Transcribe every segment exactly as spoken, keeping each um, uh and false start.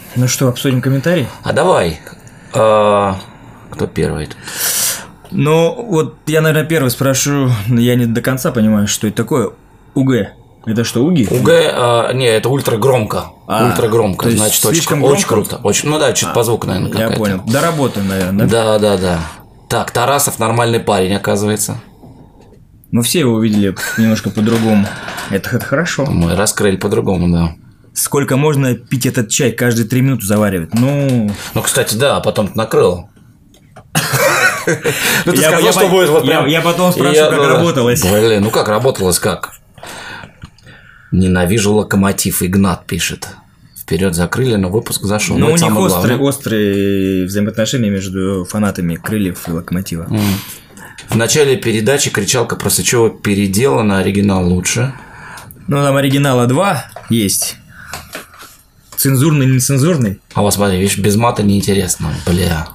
Ну что, обсудим комментарий? А давай. А, кто первый? Ну, вот я, наверное, первый спрошу. Я не до конца понимаю, что это такое. УГ. Это что, УГИ? УГ, а, не, это ультрагромко. А, ультрагромко, значит, очень, очень круто. Очень, ну да, чуть а, по звуку, наверное, какая-то. Я понял. Доработан, наверное, да? Да, да, да. Так, Тарасов нормальный парень, оказывается. Мы все его увидели немножко по-другому. Это, это хорошо. Мы раскрыли по-другому, да. Сколько можно пить этот чай? Каждые три минуты заваривать. Ну, ну кстати, да, а потом накрыл. Ну, ты сказал, что будет вот прям... Я потом спрашиваю, как работалось. Блин, ну как работалось, как? Ненавижу локомотив, Игнат пишет. Вперед закрыли, но выпуск зашел. Ну, у них острые, острые взаимоотношения между фанатами Крыльев и Локомотива. Mm. В начале передачи кричалка про Сычева переделана, оригинал лучше. Ну, там оригинала два есть. Цензурный, нецензурный. А вот смотри, видишь, без мата неинтересно. Бля.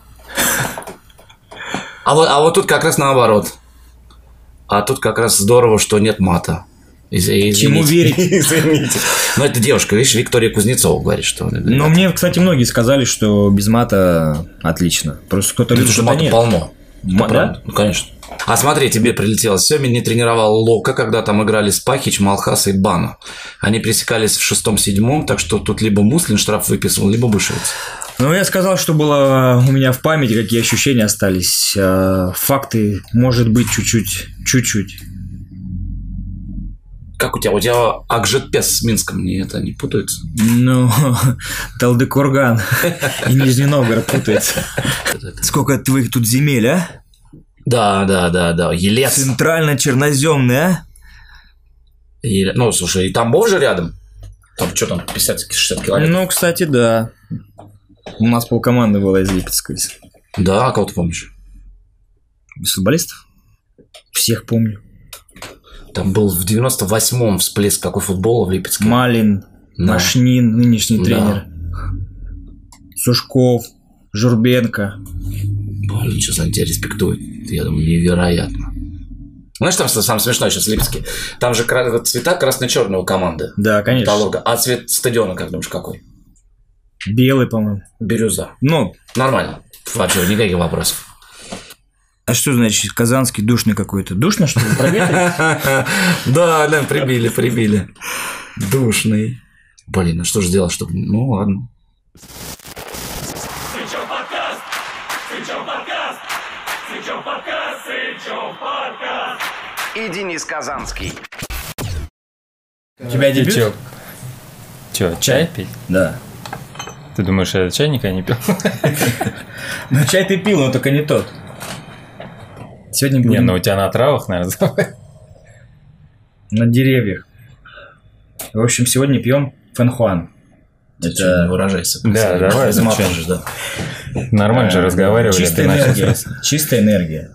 А вот, а вот тут как раз наоборот. А тут как раз здорово, что нет мата. Извините. Чему верить? Извините. Ну, это девушка, видишь, Виктория Кузнецова говорит, что... Ну, мне, кстати, многие сказали, что без мата отлично. Просто кто-то любит, что мата полно. Ма- да? Ну, конечно. А смотри, тебе прилетело. Семин не тренировал Лока, когда там играли Спахич, Малхас и Бана. Они пересекались в шестом-седьмом, так что тут либо Муслин штраф выписал, либо Бышевец. Ну, я сказал, что было у меня в памяти, какие ощущения остались. Факты, может быть, чуть-чуть. Чуть-чуть. Как у тебя? У тебя Акжетпес с Минском не, это, не путаются? Ну, Талдыкурган и Нижний Новгород путаются. Сколько твоих тут земель, а? Да, да, да, да. Елец. Центрально-черноземный, а? Еле... Ну, слушай, и Тамбов же рядом. Там что там, пятьдесят-шестьдесят километров? Ну, кстати, да. У нас полкоманды было из Липецка. Да, а кого ты помнишь? Футболистов? Всех помню. Там был в девяносто восьмом всплеск такой футбола в Липецке. Малин, да. Машнин, нынешний да. тренер. Сушков, Журбенко. Блин, что за тебя респектует? Я думаю, невероятно. Знаешь, там самое смешное сейчас в Липецке? Там же цвета красно-черные у команды. Да, конечно. Металлурга. А цвет стадиона, как думаешь, какой? Белый, по-моему. Бирюза. Ну. Нормально. Вообще, никаких вопросов. А что значит казанский душный какой-то? Душно, что ли, проветрить? Да, да, прибили, прибили. Душный. Блин, ну что же делать, чтобы... Ну, ладно. Сычев подкаст! Сычев подкаст! Сычев подкаст! Сычев подкаст! И Денис Казанский. У тебя дебют? Че, чай пить? Да. Ты думаешь, я чай никогда не пил? Ну, чай ты пил, но только не тот. Сегодня будем... Не, ну у тебя на травах, наверное. На деревьях. В общем, сегодня пьем фэнхуан. Это выражайся. Да, давай. Замолчишь, да. Нормально же разговаривали. Чистая энергия. Чистая энергия.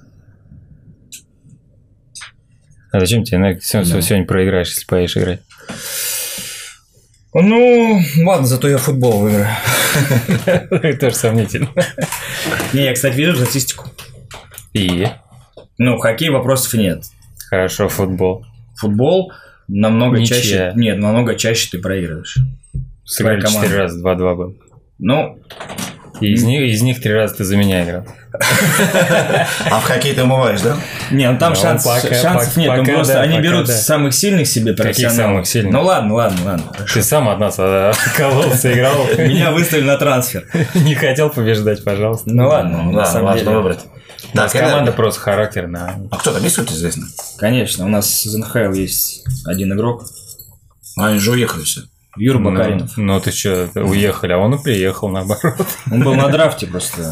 А зачем тебе энергия? Сегодня проиграешь, если поедешь играть. Ну, ладно, зато я футбол выиграю. Тоже сомнительно. Не, я, кстати, вижу статистику. И? Ну, хоккей вопросов нет. Хорошо, футбол. Футбол намного Ничья. чаще... Нет, намного чаще ты проигрываешь. Сыграли четыре раза, два-два был. Ну... И из них, из них три раза ты за меня играл. А в хоккей ты умываешь, да? Не, ну там ну, шанс, пока, шансов пока, нет. пока, Ну, просто да, они пока, берут да. самых сильных себе профессионалов. Каких самых сильных? Ну ладно, ладно, ладно. Хорошо. Ты сам от нас кололся, играл. Меня выставили на трансфер. Не хотел побеждать, пожалуйста. Ну ладно, Ну на да, самом важно деле. выбрать. У нас Так, команда энергия. просто характерная. А кто там есть, кто известно? Конечно, у нас из эн ха эл есть один игрок. Они же уехали все. Юра Ну, Бакаринов. ну ты что, уехали, а он и приехал, наоборот. Он был на драфте просто.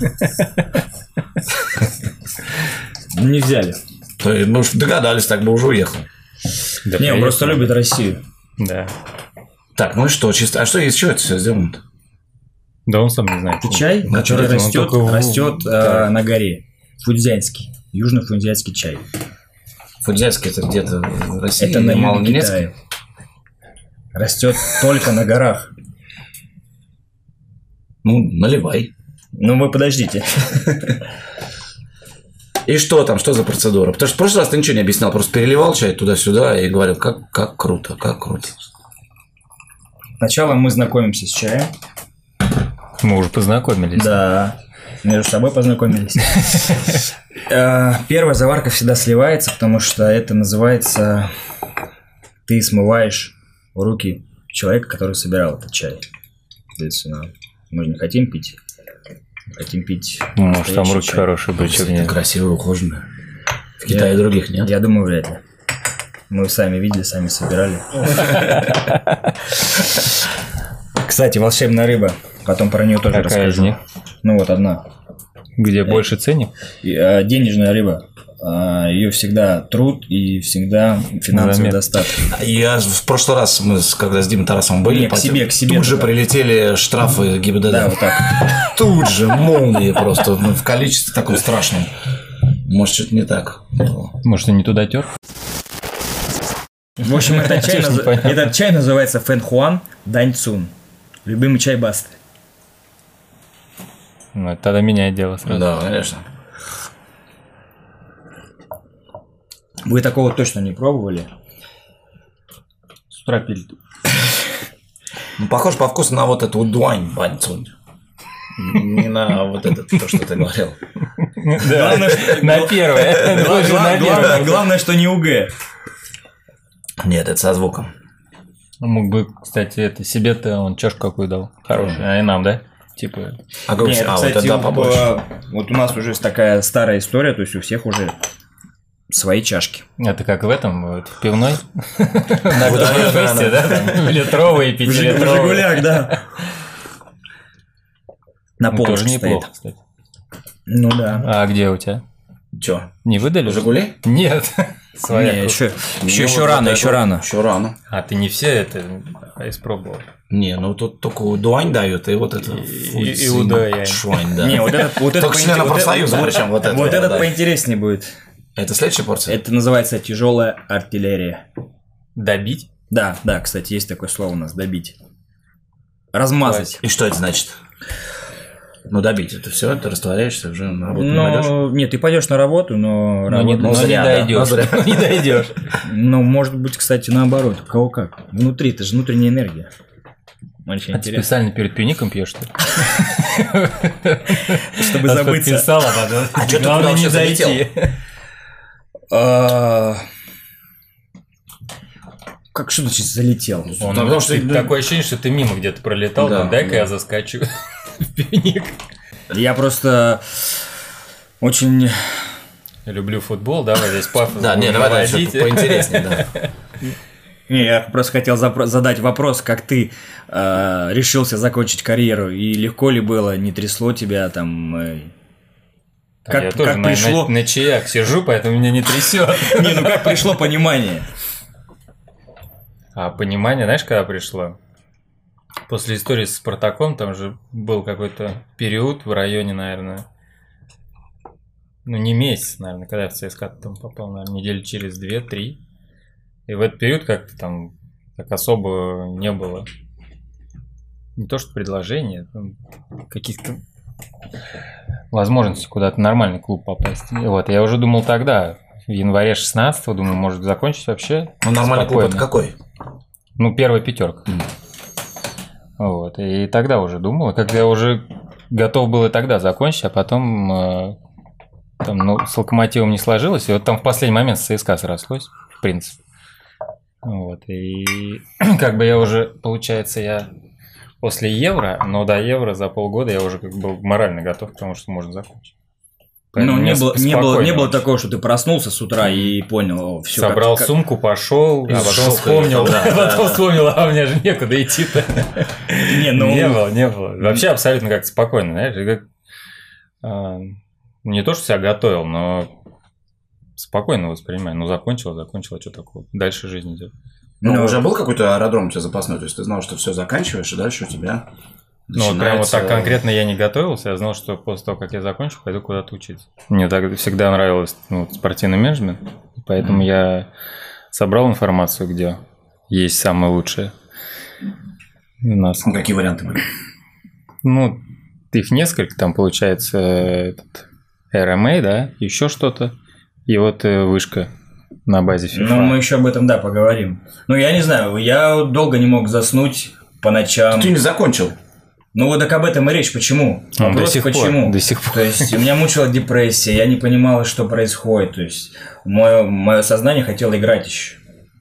Не взяли. Мы уж догадались, так бы уже уехал. Да Не, он приехал. просто любит Россию. Да. Так, ну и что, чисто. А что из чего это все сделано-то? Да он сам не знает. Это чай, Да, который он растет, только в- растет э, да. на горе. Фудзянский. Южно-фудзянский чай. Фудзянский это где-то в России? Это на или юге Малоненецке? Китая. Растет только на горах. Ну, наливай. Ну вы подождите. И что там, что за процедура? Потому что в прошлый раз ты ничего не объяснял, просто переливал чай туда-сюда и говорил, как, как круто, как круто. Сначала мы знакомимся с чаем. Мы уже познакомились. Да, между собой познакомились. Первая заварка всегда сливается, потому что это называется ты смываешь руки человека, который собирал этот чай. Соответственно, мы же не хотим пить. Хотим пить. Может, там руки хорошие были. Красивые, ухоженные. В Китае Я, других нет. Я думаю, вряд ли. Мы сами видели, сами собирали. Кстати, волшебная рыба. Потом про нее тоже Какая расскажу. из них? Ну вот одна. Где больше ценник? И, а, денежная рыба. А, ее всегда труд и всегда финансовый Замет. достаток. Я в прошлый раз, мы, с- когда с Димой Тарасовым были, Не, к себе, к себе тут же туда. прилетели штрафы ГИБДД. Да, вот так. Тут же молнии просто, ну, в количестве таком страшном. Может, что-то не так было. Может, и не туда тер? В общем, этот чай, Честно, наз- непонятно. этот чай называется Фэн Хуан Дань Цун. Любимый чай Басты. Ну, это тогда меняет дело сразу. Да, конечно. Вы такого точно не пробовали? С утра пили. Ну, похож по вкусу на вот эту дуань баньцунь. Не на вот это, то, что ты говорил. Да, на первое. Больше на Главное, первое. главное, что не УГ. Нет, это со звуком. Мог бы, кстати, это себе-то он чашку какую дал. Хорошую. А и нам, да? Типа. А, говорю, Нет, а вот кстати, это у- побольше. э, вот у нас уже такая старая история, то есть у всех уже свои чашки. Это как в этом, вот, в пивной. На втором месте, да? там Литровые, В пятилитровые. Жигулях, да. На Ну, полке тоже стоит. неплохо, кстати. Ну да. А где у тебя? Чё? Не выдали? Жигули? Нет. Своя. Не, еще, Ну, еще, еще вот рано, это еще вот. рано. Еще рано. А ты не все это испробовал? Не, ну тут только дуань дают, и вот это... И- и удуань. Шуань, да. Не, вот этот, вот этот Только члена поинте- вот профсоюза, этот- причем вот это. Вот этот да. поинтереснее будет. Это следующая порция? Это называется тяжелая артиллерия. Добить? Да, да, кстати, есть такое слово у нас добить. Размазать. И что это значит? Ну, добить это все, ты растворяешься, уже на работу не пойдешь. Ну, нет, ты пойдешь на работу, но Но не, работа- но не зря, да, дойдешь. но зря. Не дойдешь. Ну, может быть, кстати, наоборот. У кого как. Внутри, это же внутренняя энергия. Очень А ты интересно. специально перед пивником пьешь, что ли? Чтобы забыться. Подписал, а потом... А чё ты туда Главное вообще не залетел? зайти. А, Как что значит залетел? Он- Потому что- ты- Такое ощущение, что ты мимо где-то пролетал. Да, там, Дай-ка да. я заскочу в пивник. Я просто очень... Люблю футбол, давай здесь пафос Да, не, будем давай дальше наводить. поинтереснее, да. Не, я просто хотел запро- задать вопрос, как ты э, решился закончить карьеру, и легко ли было, не трясло тебя там... э, А Как, я тоже как на, пришло... на, на чаях сижу, поэтому меня не трясет. Не, ну как пришло понимание? А понимание, знаешь, когда пришло? После истории с Спартаком, там же был какой-то период в районе, наверное, ну не месяц, наверное, когда я в ЦСКА там попал, наверное, недели через две-три. И в этот период как-то там так особо не было не то что предложения, там каких-то возможностей куда-то в нормальный клуб попасть. И вот, я уже думал тогда, в январе шестнадцатого, думаю, может закончить вообще. Ну, нормальный клуб это спокойно. какой? Ну, первая пятерка. Вот. И тогда уже думал, когда я уже готов был и тогда закончить, а потом э, там, ну, с Локомотивом не сложилось, и вот там в последний момент с ЦСКА срослось, в принципе. Вот. И как бы я уже, получается, я после Евро, но до Евро за полгода я уже как бы был морально готов к тому, что можно закончить. Поэтому Ну, не мне было, не, было, спокойно не было очень. такого, что ты проснулся с утра и понял, все. Собрал сумку, пошел, а Из потом шока вспомнил, ехал, да, а да, потом да. вспомнил, а у меня же некуда идти-то. Не, ну, Не было, не было. Вообще абсолютно как-то спокойно, знаешь, и как, а, не то, что себя готовил, но спокойно воспринимаю. Ну, закончил, закончил, а что такого? Дальше жизнь идет. Ну, Ну, уже был какой-то аэродром у тебя запасной, то есть ты знал, что все заканчиваешь, и дальше у тебя Ну, вот прям вот так начинается- конкретно я не готовился, я знал, что после того, как я закончу, пойду куда-то учиться. Мне так всегда нравилось ну, спортивный менеджмент, поэтому я собрал информацию, где есть самое лучшее у нас. Ну, какие варианты были? Ну, их несколько, там получается этот эр эм эй, да, еще что-то, и вот э, вышка на базе FIFA. ну, мы еще об этом, да, поговорим. Ну, я не знаю, я долго не мог заснуть по ночам. Ты не закончил. Ну вот так об этом и речь. Почему? Ну, Вопрос, до сих почему? пор, до сих пор. То есть у меня мучила депрессия, я не понимала, что происходит. То есть мое, мое сознание хотело играть еще.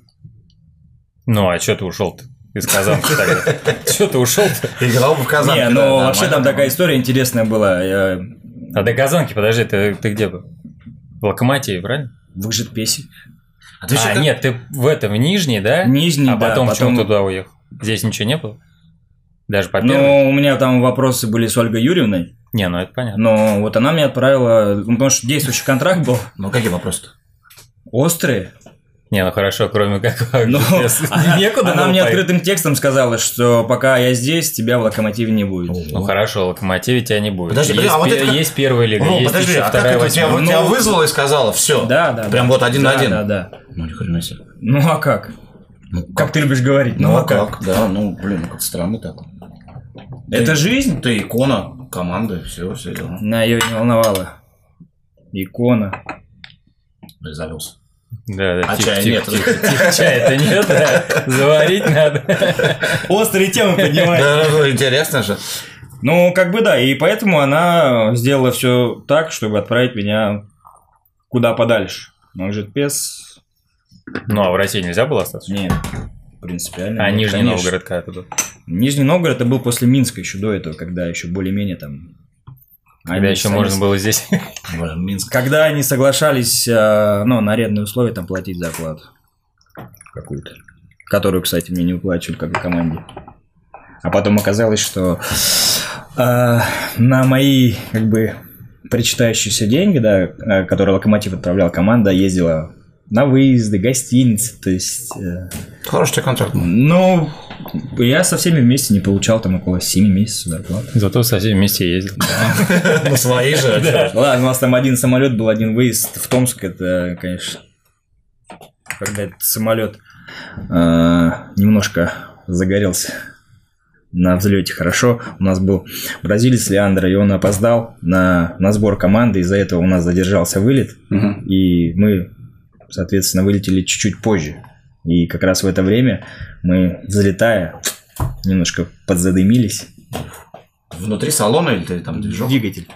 Ну, а что ты ушел-то из Казанки тогда? Что ты ушел-то? Играл бы в Казанке. Не, ну вообще там такая история интересная была. Я А до Казанки, подожди, ты, ты где был? В Локомотиве, правильно? в Ижитпесе. А ты А, ещё как- нет, ты в этом, в Нижний, да? Нижний, А да, потом потом- почему туда уехал? Здесь ничего не было? Даже по первой? Ну, у меня там вопросы были с Ольгой Юрьевной. Не, ну это понятно. Но вот она меня отправила, ну, потому что действующий контракт был Ну, какие вопросы-то? острый. Не, ну хорошо, кроме как Но если она, некуда она было мне поехать. открытым текстом сказала, что пока я здесь, тебя в Локомотиве не будет. Ну хорошо, в Локомотиве тебя не будет. Подожди, есть, подожди, а вот пе- это как- есть первая лига, Ну, есть подожди, еще а как вторая, это тебя, восьмая. вот тебя Ну, вызвала и сказала, все. Да, да. Прям да. вот один да, на один. Да, да. Ну, ни хрена себе. Ну а как? Ну, Как ты любишь говорить? Ну, Ну а а как? как? Да, ну, блин, ну как странно так. Это Ты- жизнь? Ты икона команды, все, все дела. На ее не волновала. Икона. Завелся. Да, да, А тихо, чая тихо, нет. тихо, тихо, чая-то нет, да, заварить надо. Острые темы поднимает. Да, ну, интересно же. Ну, как бы да, и поэтому она сделала все так, чтобы отправить меня куда подальше. Но Ижитпес... Ну, а в России нельзя было остаться? Нет, принципиально. А нет, Нижний конечно. Новгород когда это был? Нижний Новгород это был после Минска еще до этого, когда еще более-менее там... Когда они еще сами- можно было здесь? Минск. Когда они соглашались, э, ну, на арендные условия там платить зарплату какую-то, которую, кстати, мне не выплачивали как и команде. А потом оказалось, что э, на мои, как бы, причитающиеся деньги, да, э, которые Локомотив отправлял, команда ездила на выезды, гостиницы, то есть... э, Хороший у тебя контракт был. ну, я со всеми вместе не получал там около семи месяцев зарплаты. Зато со всеми вместе ездил. Ну, свои же. Ладно, у нас там один самолет был, один выезд в Томск, это, конечно, когда этот самолет э, немножко загорелся на взлете хорошо. У нас был бразилец Леандро, и он опоздал на, на сбор команды, из-за этого у нас задержался вылет, Мгм. и мы, соответственно, вылетели чуть-чуть позже. И как раз в это время мы, взлетая, немножко подзадымились. Внутри салона или ты там движок? Двигатель.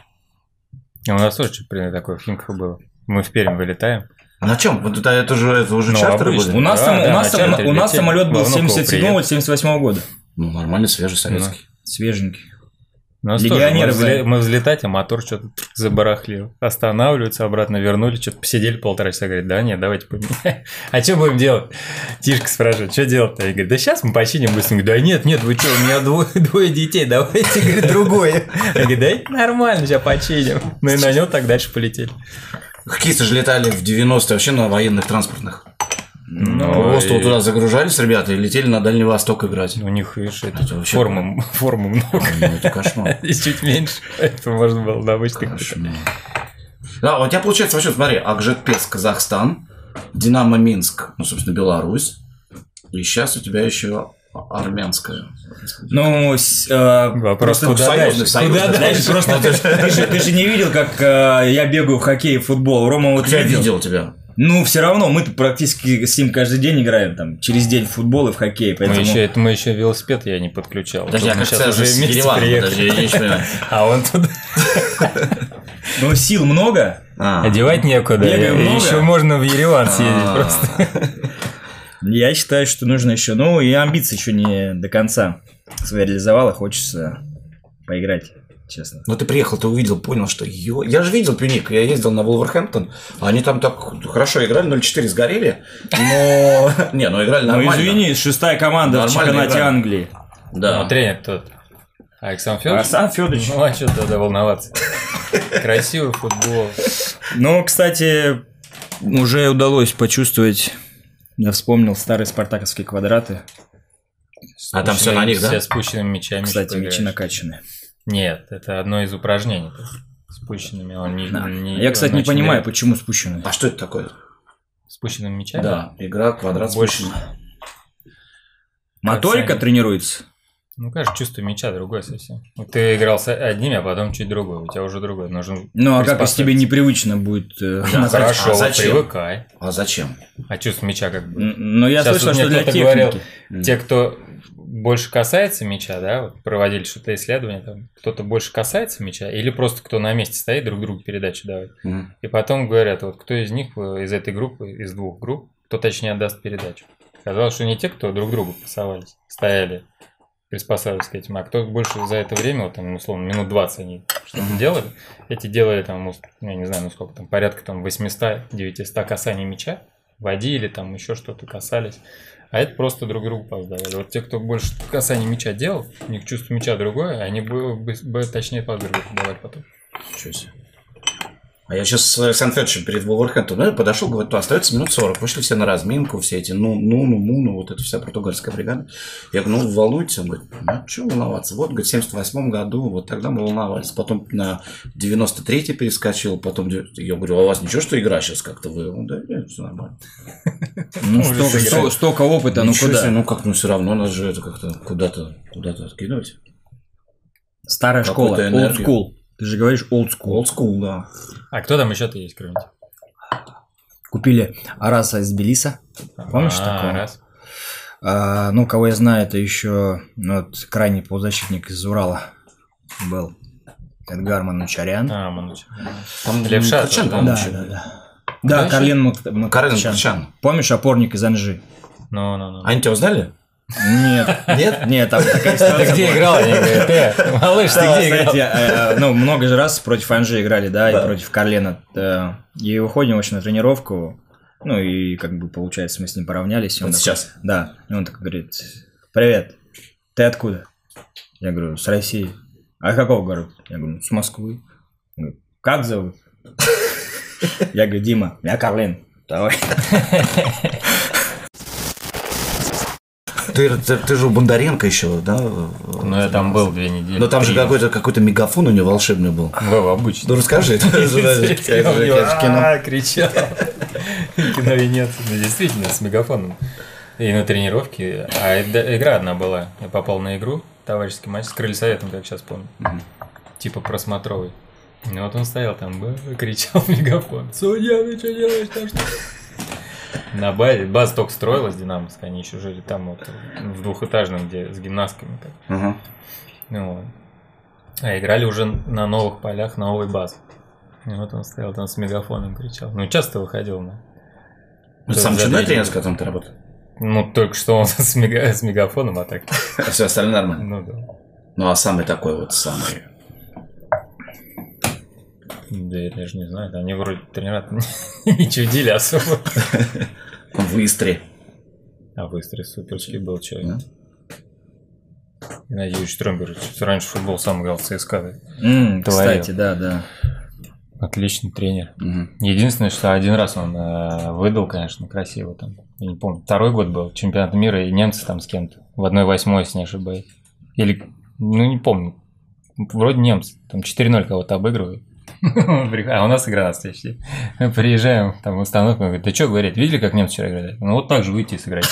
У нас тоже что-то примерно такое в Химках было. Мы в Пермь вылетаем. А на чем? Вот это, это уже, это уже Ну, чартеры обычно. были? У нас, Да, сам- да, у нас, на сам- чартере у нас летели. самолет был Во Внуково семьдесят седьмого семьдесят восьмого года. Ну, нормально, свежий, советский. Свеженький. У нас тоже, Легионеры мы, взле- были. мы взлетать, а мотор что-то забарахлил. Останавливаются, обратно вернули, что-то посидели полтора часа. Говорит, да нет, давайте поменяем. А что будем делать? Тишка спрашивает, что делать-то? Я говорю, да сейчас мы починим быстренько. Да нет, нет, вы что, у меня двое, двое детей, давайте, говорит, другое. Я говорю, да это нормально, сейчас починим. Ну и на нем так дальше полетели. Хоккеисты же летали в девяностые вообще на военных транспортных. Ну, Просто и- вот туда загружались ребята и летели на Дальний Восток играть. У них, видишь, это Это вообще форму, форму много. Ну, это кошмар. Здесь чуть меньше, поэтому можно было на обычных. Кошмар. Да, у тебя получается, вообще, смотри, Акжетпес, Казахстан, Динамо Минск, ну, собственно, Беларусь, и сейчас у тебя еще армянская. Ну, с- э, Вопрос, просто куда союзный, дальше? союзный. Куда Знаешь, дальше? просто ты же, ты же не видел, как э, я бегаю в хоккей и в футбол. Рома вот Я видел. видел тебя. Ну, все равно мы практически с ним каждый день играем, там, через день в футбол и в хоккей. Мы Поэтому... еще, это мы еще велосипед я не подключал. Подожди, Тут а мы как сейчас связано уже с вместе Ереваном? приехали. Подожди, я не понимаю. А он туда Ну, сил много. А. одевать некуда. Бегаем И много. еще можно в Ереван съездить А. просто. Я считаю, что нужно еще... Ну, и амбиции еще не до конца свои реализовал, и хочется поиграть, честно. Ну, ты приехал, ты увидел, понял, что... ё- Я же видел Пюник, я ездил на Вулверхэмптон, они там так хорошо играли, ноль четыре сгорели, но... Не, ну играли Ну, нормально. извини, шестая команда в Нормально чемпионате играли. Англии. Да. Ну, тренер тот. Александр Федорович? Александр Федорович. Ну, а что тогда волноваться? Красивый футбол. Ну, кстати, уже удалось почувствовать... Я вспомнил старые спартаковские квадраты. А там все на них, да? Все спущенными мячами. Кстати, что мячи играешь. накачаны. Нет, это одно из упражнений. Спущенными. Он не, Да. не- Я, кстати, он не очень понимаю, редко. почему спущены. А что это такое? Спущенными мячами? Да, игра, квадрат, Больше. спущенный. Моторика Сами. тренируется. Ну, конечно, чувство мяча другое совсем. Вот ты играл с одними, а потом чуть другое. У тебя уже другое. Нужно Ну, а как, если тебе приспособиться. непривычно будет... э, Да, назад? хорошо. Хорошо, А зачем? привыкай. А зачем? А чувство мяча как бы. Н- Но я Сейчас слышал, вот мне что для кто-то техники. говорил, те, кто больше касается мяча, да, вот проводили что-то исследование, там, кто-то больше касается мяча, или просто кто на месте стоит, друг другу передачу давать. Mm. И потом говорят, вот кто из них, из этой группы, из двух групп, кто точнее отдаст передачу. Казалось, что не те, кто друг другу пасовались, стояли, приспосабливались к этим, а кто больше за это время, вот там, условно, минут двадцать они что-то mm-hmm. делали, эти делали там, я не знаю, ну сколько там, порядка там восемьсот-девятьсот касаний мяча, водили там, еще что-то касались. А это просто друг другу пас давали. Вот те, кто больше касаний мяча делал, у них чувство мяча другое, они бы, бы, бы точнее пас друг другу давали потом. Ничего себе. А я сейчас с Сан-Фетчем перед Вулверхэмптоном подошел, говорит, остается минут сорок. Вышли все на разминку, все эти ну, ну, ну, муну, вот эта вся португальская бригада. Я говорю, ну, волнуйтесь. Он говорит, ну, что волноваться? Вот, говорит, в семьдесят восьмом году, вот тогда мы волновались. Потом на девяносто третий перескочил, потом, я говорю, а у вас ничего, что игра сейчас как-то вы? Он, да, нет, все нормально. Ну, столько опыта, ну куда? Ну, как, ну, все равно надо же это как-то куда-то куда-то откинуть. Старая школа, old school. Ты же говоришь old school. Old school, да. А кто там еще-то есть, кроме тебя? Купили Араса из Тбилиси. Помнишь а, такого? Арас. А, ну, кого я знаю, это еще ну, вот, крайний полузащитник из Урала был. Эдгар Манучарян. А, Манучарян. Там Левша. Качан, да, да, да, да. Да, Карлен Макачан. Помнишь, опорник из Анжи? Ну, ну, ну. Они тебя узнали? Нет. Нет? Нет, там такая ситуация. Ты где играл? Ты, малыш, ты где играл? Ну, много же раз против Анжи играли, да, и против Карлена. И выходим очень на тренировку, ну, и как бы, получается, мы с ним поравнялись. Вот сейчас? Да. И он такой говорит, привет, ты откуда? Я говорю, с России. А какого города? Я говорю, с Москвы. Он говорит, как зовут? Я говорю, Дима, я Карлен. Давай. Ты, ты, ты же у Бондаренко еще, да? Ну, я там был две недели. Но там же какой-то, какой-то мегафон у него волшебный был. Вова, обычно. Ну, расскажи. А, кричал. Кино Венеция. Ну, действительно, с мегафоном. И на тренировке. А игра одна была. Я попал на игру, товарищеский матч с Крыльсоветом, как сейчас помню. Типа просмотровый. Ну, вот он стоял там, кричал в мегафон. Судья, ты что делаешь там, что? На базе, база только строилась, Динамовская, они еще жили там вот в двухэтажном, где с гимнастками. Так. Uh-huh. Ну, вот. А играли уже на новых полях, на новой базе. И вот он стоял там с мегафоном, кричал. Ну, часто выходил на... Ну, сам чудной тренер, с которым ты работал? Ну, только что он с, мега... с мегафоном, а так... А все остальное нормально? Ну, да. Ну, а самый такой вот, самый... Да, я же не знаю, они вроде тренера не чудили особо. В Истре. А в Истре суперский был человек. Геннадий Юрьевич Тромбер раньше футбол сам играл в ЦСКА. Mm, кстати, да, да. Отличный тренер. Mm-hmm. Единственное, что один раз он э, выдал, конечно, красиво там. Я не помню. Второй год был чемпионат мира, и немцы там с кем-то. В одной восьмой, если не ошибаюсь. Или, ну не помню. Вроде немцы. Там четыре ноль кого-то обыгрывают. А у нас игра на следующий день. Мы приезжаем, там установка, говорит, ты что говорить, видели, как немцы вчера играли? Ну вот так же выйти и сыграть.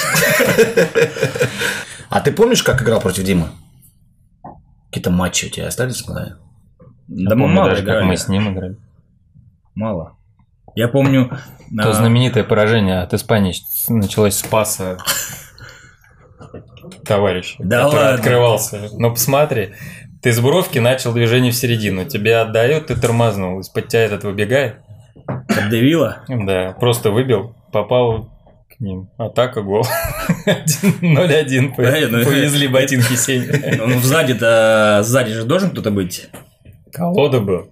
А ты помнишь, как играл против Димы? Какие-то матчи у тебя остались в голове? Да мы мало даже, как мы с ним играли. Мало. Я помню... То знаменитое поражение от Испании началось с паса товарища, который открывался. Ну посмотри. Ты с бровки начал движение в середину, тебя отдает, ты тормознул, из-под тебя этот выбегает. Поддавило? Да, просто выбил, попал к ним. Атака, гол. ноль один. Повезли ботинки Сеня. Ну, сзади-то, сзади же должен кто-то быть. Колода был.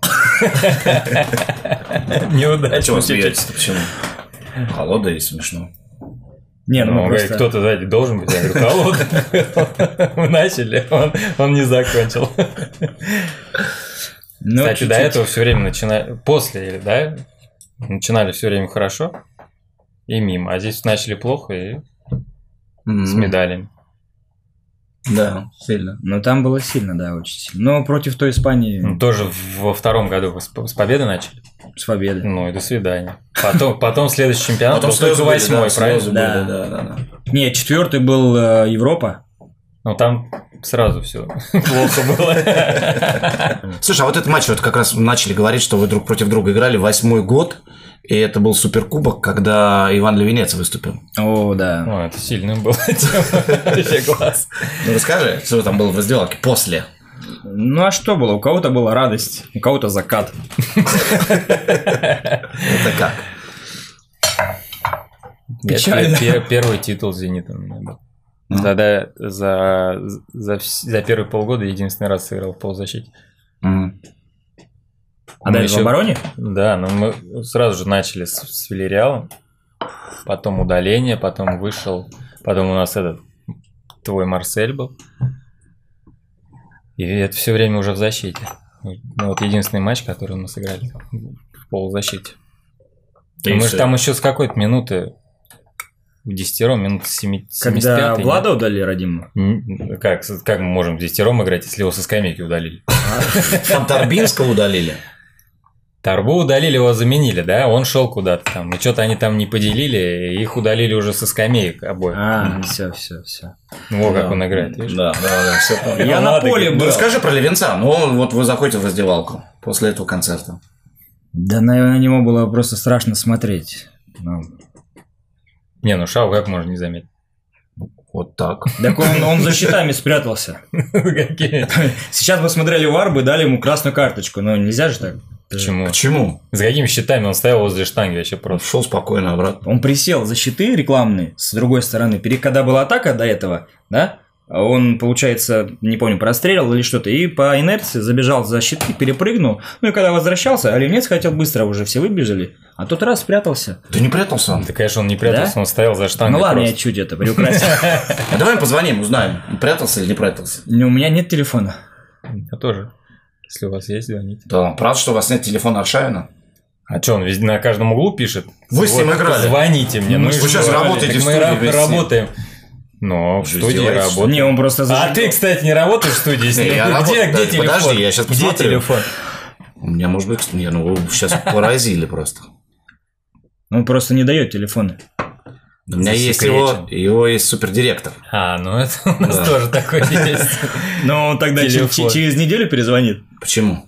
Неудачно. Чего смеетесь-то, почему? Колода и смешно. Не, ну, ну просто... кто-то сзади должен быть. Я говорю, колода. Мы начали, он, он не закончил. Ну, кстати, чуть-чуть. До этого все время начинали... После, да, начинали все время хорошо и мимо. А здесь начали плохо и mm-hmm. с медалями. Да, сильно. Но там было сильно, да, очень сильно. Но против той Испании... Ну, тоже во втором году вы с победы начали? С победы. Ну и до свидания. Потом, потом следующий чемпионат был только восьмой, да, правильно? Да. Да, да, да. Нет, четвертый был э, Европа. Ну там сразу все плохо было. Слушай, а вот этот матч, вот как раз начали говорить, что вы друг против друга играли восьмой год. И это был суперкубок, когда Иван Левинец выступил. О, да. О, это сильным было. Вообще класс. Ну, расскажи, что там было в раздевалке после. Ну, а что было? У кого-то была радость, у кого-то закат. Это как? Печально. Первый титул «Зенита» у меня был. Тогда за, за, за первые полгода единственный раз сыграл в полузащите. Mm. А дальше в обороне? Да, но мы сразу же начали с, с Вильяреалом, потом удаление, потом вышел, потом у нас этот твой Марсель был. И это все время уже в защите. Ну, вот единственный матч, который мы сыграли в полузащите. И мы же там еще с какой-то минуты, в десятером, минут семьдесят пять. Когда Влада удалили Радима? Как, как мы можем в десятером играть, если его со скамейки удалили? Там Торбинского удалили. Торбу удалили, его заменили, да? Он шел куда-то там. И что-то они там не поделили, и их удалили уже со скамеек обоих. А, все, все, все. Во, как он играет, видишь? Да, да, да, все понял. Я на поле был. Ну, расскажи про Левинца. Ну, вот вы заходите в раздевалку после этого концерта. Да, на него было просто страшно смотреть. Ну. Не, ну Шау как можно не заметить? Вот так. Так он, он за щитами спрятался. Сейчас бы смотрели вар, бы дали ему красную карточку, но нельзя же так. Почему? Почему? За какими щитами? Он стоял возле штанги вообще просто. Шел спокойно обратно. Он присел за щиты рекламные с другой стороны. Перед, когда была атака до этого, да, он, получается, не помню, прострелил или что-то, и по инерции забежал за щиты, перепрыгнул. Ну и когда возвращался, Оленец хотел быстро, уже все выбежали, а тот раз спрятался. Да не прятался он. Да, конечно, он не прятался, Да? он стоял за штангой. Ну ладно, просто. я чуть это приукрасил. А давай позвоним, узнаем, прятался или не прятался. У меня нет телефона. Я тоже. Если у вас есть, звоните. Да, правда, что у вас нет телефона Аршавина? А что, он везде на каждом углу пишет? Вы с ним Вот, играли. Звоните мне. Ну, мы вы сейчас играли. работаете Так в мы студии ра- вместе с ним. работаем. Ну, в Что, студии издеваетесь? работаем. Не, он просто А зажиг- ты, кстати, не работаешь в студии? с Не, ним? я Где, работаю. где Да, телефон? подожди, я сейчас Где посмотрю. телефон? У меня, может быть, не, ну вы сейчас поразили просто. Он просто не дает телефона. У меня есть его, его есть супердиректор. А, ну это у нас Да. тоже такое есть. Но он тогда Телефон. че- через неделю перезвонит. Почему?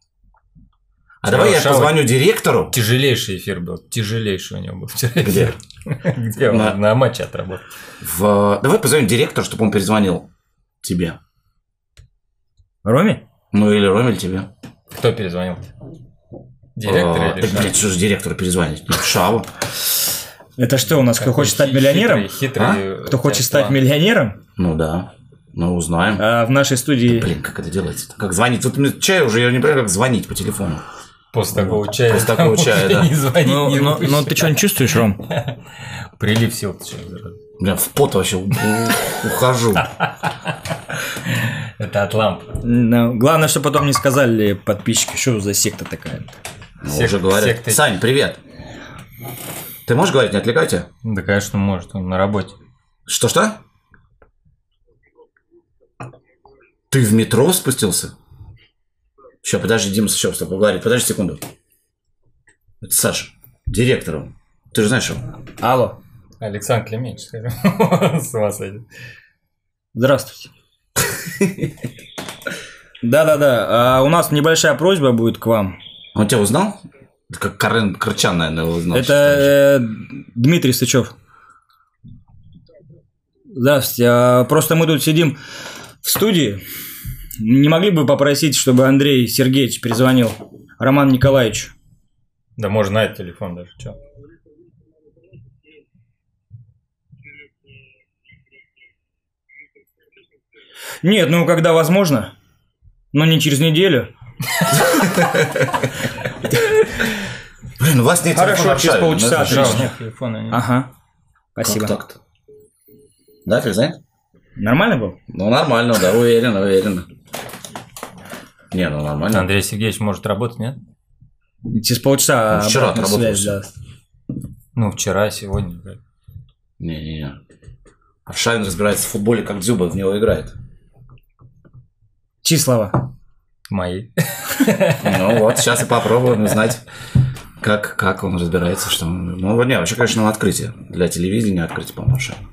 А Шау- давай я Шау- позвоню директору. Тяжелейший эфир был. Тяжелейший у него был вчера. Где? Где он? На- На матче отработал. В... Давай позвоним директору, чтобы он перезвонил тебе. Роме? Ну или Ромель тебе. Кто перезвонил? Директор А, или так, Шау? блядь, что же директору перезвонить? Ну, Шаву. Это что у нас, кто Какой хочет стать хи- миллионером? хитрый- хитрый у Кто тебя хочет стать план. миллионером? Ну да. Ну узнаем. А в нашей студии... Блин, как это делается? Как звонить? Тут мне чай уже, я не понимаю, как звонить по телефону. После такого чая. После такого чая, да. Не звонить, Ну, не ну, выпущу. ну, ты что-нибудь чувствуешь, Ром? Прилив сил. ты чё, Бля, в пот вообще у- у- ухожу. Это от ламп. Ну, главное, что потом не сказали подписчики, что за секта такая. Ну, Сек- уже говорят. секты. Сань, привет. Ты можешь говорить, не отвлекай тебя? Да, конечно, может. Он на работе. Что-что? Ты в метро спустился? Сейчас, подожди, Дима сейчас с тобой говорит. Подожди секунду. Это Саша, директором. Ты же знаешь его. Алло, Александр Климович, скажем. С ума сойдет. здравствуйте. Да-да-да, а у нас небольшая просьба будет к вам. Он тебя узнал? Это как Карен Крычан, наверное, его узнал. Это э, Дмитрий Сычев. Здравствуйте, а просто мы тут сидим в студии. Не могли бы попросить, чтобы Андрей Сергеевич перезвонил Роману Николаевичу? Да можно на этот телефон даже. Чё? Нет, ну когда возможно. Но не через неделю. Блин, у вас нет Хорошо, телефона через Аршавина, полчаса ну, это отлично. же- Нет телефона нет. Ага. Как Спасибо. так-то? Да, фиг знает? Нормально был? Ну, нормально, да, уверен, уверен. Не, ну нормально. Андрей Сергеевич может работать, нет? Через полчаса Ну, вчера обратную отработал связь всё. даст. Ну, вчера, сегодня. да. Не-не-не. Аршавин разбирается в футболе, как Дзюба в него играет. Чьи слова? Мои. Ну вот, сейчас и попробуем узнать, как, как он разбирается, что он... Ну, вот, не, вообще, конечно, открытие. Для телевидения открытие, по-моему, Аршавин.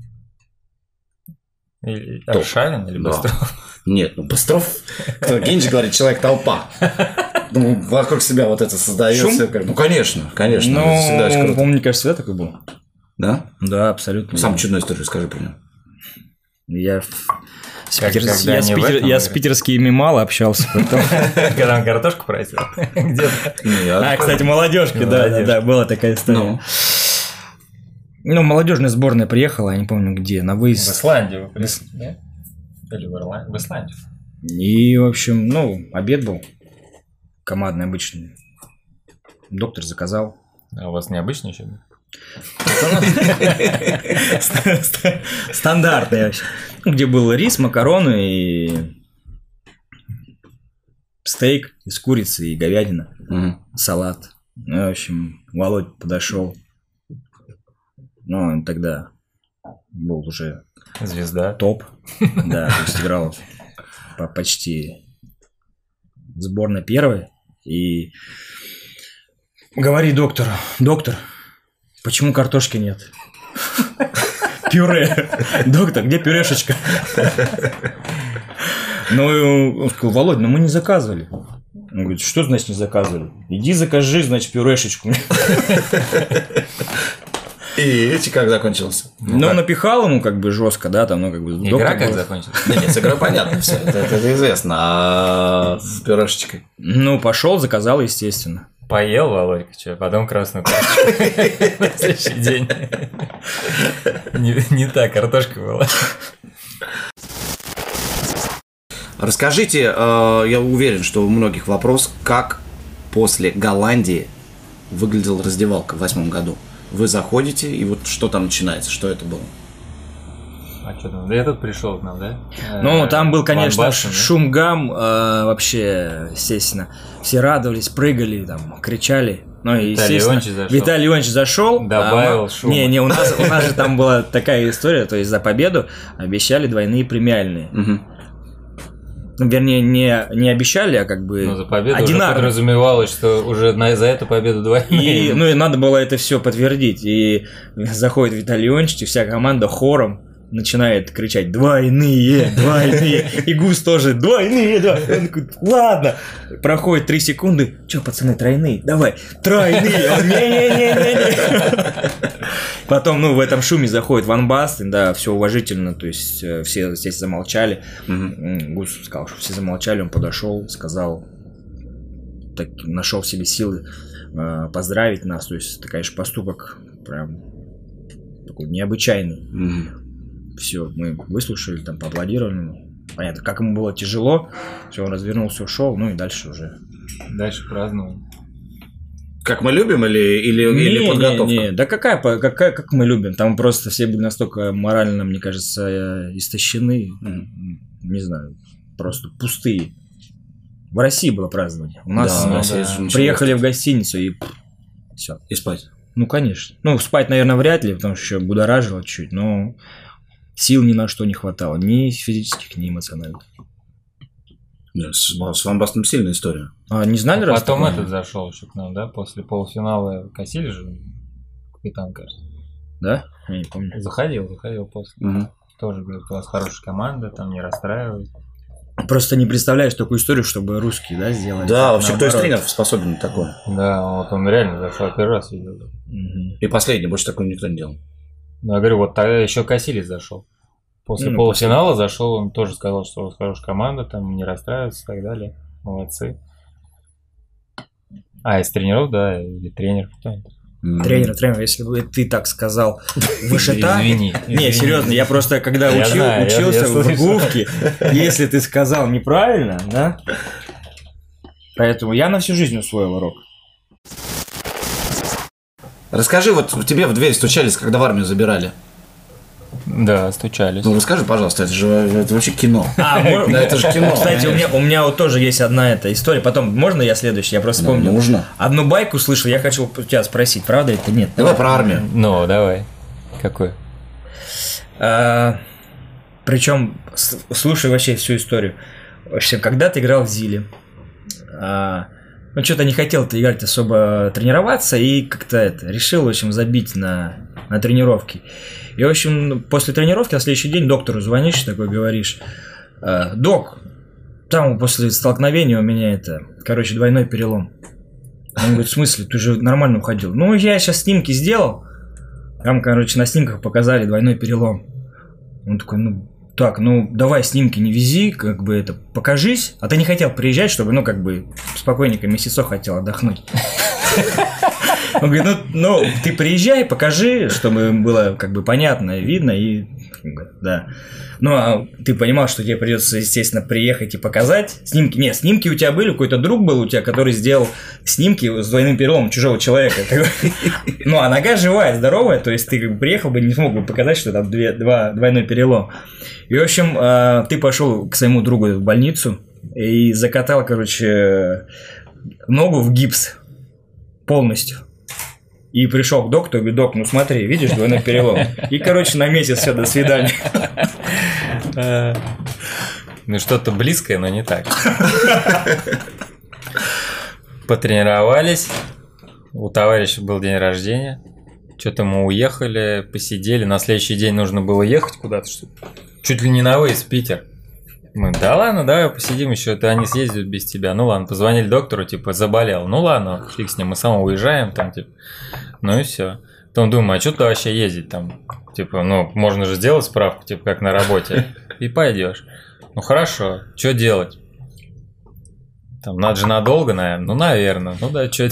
Или Топ. Аршавин или Да. Быстров? Нет, ну, Быстров, кто Генджи говорит, человек-толпа. Ну, вокруг себя вот это создается. Как... Ну, конечно, конечно. Ну, это всегда очень круто. по-моему, мне кажется, всегда такой был. Да? Да, абсолютно. Самую чудную историю расскажи про него. Я, с Как- питер- когда я, с не в питер- этом, я а- с питерскими мало общался. поэтому- Когда он картошку просил. Где-то. А, кстати, молодежки, да, да, Молодежь. да, была такая история. Ну. Ну, молодежная сборная приехала, я не помню где, на В выезд. Исландию вы приехали, нет? Или в Ирландию? В Исландию. И, в общем, ну, обед был командный, обычный. Доктор заказал. А у вас необычный еще? Стандартный вообще. Ну, где был рис, макароны и стейк из курицы и говядина, Мгм. салат. Ну, в общем, Володь подошел. Ну, он тогда был уже Звезда. топ. Да, то есть играл по- почти в сборной первой. И говори доктору: доктор, почему картошки нет? Пюре. Доктор, где пюрешечка? Ну, он сказал: Володь, ну мы не заказывали. Он говорит: что значит не заказывали? Иди закажи, значит, пюрешечку. И эти как закончился? Ну, он напихал ему как бы жестко, да, там, ну, как бы... Игра доктор как был- закончилась? Нет, нет, с игрой понятно все, это, это известно. А с пюрешечкой? Ну, пошел, заказал, естественно. Поел Володька, что, потом красную картошку на следующий день. Не, не та картошка была. Расскажите, э, я уверен, что у многих вопрос, как после Голландии выглядела раздевалка в восьмом году? Вы заходите, и вот что там начинается, что это было? А что там? Да я тут пришел к нам, да? Ну, Э, там был, конечно, Ван Бастен, да? шум-гам, э, вообще, естественно. Все радовались, прыгали, там, кричали. Ну, и, Виталий естественно, Иванович зашел. Виталий Иванович зашел. Добавил а, шума. Не, не, у нас, у нас же там была такая история, то есть за победу обещали двойные премиальные. Мгм. Ну, вернее, не, не обещали, а как бы Ну, за победу уже одинарно. подразумевалось, что уже на, за эту победу двойные. И, ну, и надо было это все подтвердить. И заходит Виталий Ионович, и вся команда хором начинает кричать: двойные, двойные. И Гус тоже: двойные, двойные. Он такой: ладно. Проходит три секунды. Че, пацаны, тройные? Давай, тройные. Он: не-не-не-не-не. Потом, ну, в этом шуме заходит Ван Бастен, да, все уважительно, то есть э, все здесь замолчали. М, Гус сказал, что все замолчали, он подошел, сказал, так, нашел в себе силы э, поздравить нас, то есть такой же поступок прям такой необычайный. Мгм. Все, мы выслушали, там поаплодировали ему. Понятно, как ему было тяжело, все, он развернулся, ушел, ну и дальше уже. Дальше празднуем. Как мы любим или, или, или Не, подготовка? не, не, да какая, по- какая, как мы любим, там просто все были настолько морально, мне кажется, э, истощены, Мгм. не знаю, просто пустые. В России было празднование, у нас Да, ну, у нас да. есть же ничего. приехали в гостиницу и все. И спать. Ну, конечно. Ну, спать, наверное, вряд ли, потому что еще будоражило чуть, но сил ни на что не хватало, ни физических, ни эмоциональных. Да, с, с Ван Бастеном сильная история. А не знали, раз Потом такое? этот зашел еще к нам, да? После полуфинала косили же капитан, кажется. Да? Я не помню. Заходил, заходил после. Мгм. Тоже говорит, у вас хорошая команда, там не расстраивает. Просто не представляешь такую историю, чтобы русские, да, сделали. Да, вообще кто из Наоборот. тренеров способен на такое? Да, вот он реально зашел, я первый раз видел. Мгм. И последний, больше такого никто не делал. Ну, я говорю, вот тогда еще Касилис зашел. После Ну, полуфинала зашел, он тоже сказал, что у вас хорошая команда, там не расстраивается и так далее. Молодцы. А, из тренеров, да, или тренер кто-нибудь. М. Тренер, тренер, если бы ты так сказал, вышита... Извини. Не, извини. серьезно, я просто когда Я учил, знаю, я- учился я в слышал. Гувке, если ты сказал неправильно, да, поэтому я на всю жизнь усвоил урок. Расскажи, вот тебе в дверь стучались, когда в армию забирали. Да, стучались. Ну, расскажи, пожалуйста, это же это вообще кино. А, мо- Да, это же кино. Кстати, у меня, у меня вот тоже есть одна эта история. Потом, можно я следующий? Я просто Ну, вспомнил. нужно. Одну байку слышал, я хочу у тебя спросить, правда это? Нет. Давай про армию. Ну, давай. Какой? А, причем, с- слушай вообще всю историю. В общем, когда ты играл в Зиле, а, ну, что-то не хотел ты играть особо тренироваться, и как-то это, решил, в общем, забить на, на тренировки. И, в общем, после тренировки на следующий день доктору звонишь, такой говоришь: «А, док, там после столкновения у меня это, короче, двойной перелом. Он говорит, в смысле, ты же нормально уходил. Ну, я сейчас снимки сделал. Там, короче, на снимках показали двойной перелом. Он такой, ну, так, ну, давай снимки не вези, как бы это, покажись. А ты не хотел приезжать, чтобы, ну, как бы, спокойненько месяцок хотел отдохнуть. Он говорит, ну, ну, ты приезжай, покажи, чтобы было, как бы, понятно, видно, и, да. Ну, а ты понимал, что тебе придется, естественно, приехать и показать снимки. Нет, снимки у тебя были, какой-то друг был у тебя, который сделал снимки с двойным переломом чужого человека. Ну, а нога живая, здоровая, то есть ты как бы приехал бы, не смог бы показать, что там две, два, двойной перелом. И, в общем, ты пошел к своему другу в больницу и закатал, короче, ногу в гипс полностью. И пришел к доктору, говорит, док, ну смотри, видишь, двойной перелом. И, короче, на месяц все, до свидания. Ну, что-то близкое, но не так. Потренировались. У товарища был день рождения. Что-то мы уехали, посидели. На следующий день нужно было ехать куда-то. Чуть ли не на выезд в Питер. Мы, да ладно, давай посидим еще, это они съездят без тебя. Ну ладно, позвонили доктору, типа, заболел. Ну ладно, фиг с ним, мы сам уезжаем, там, типа, ну и все. Потом думаю, а что ты вообще ездить там? Типа, ну, можно же сделать справку, типа, как на работе, и пойдешь. Ну хорошо, что делать? Там, надо же надолго, наверное. Ну, наверное, ну да, что это?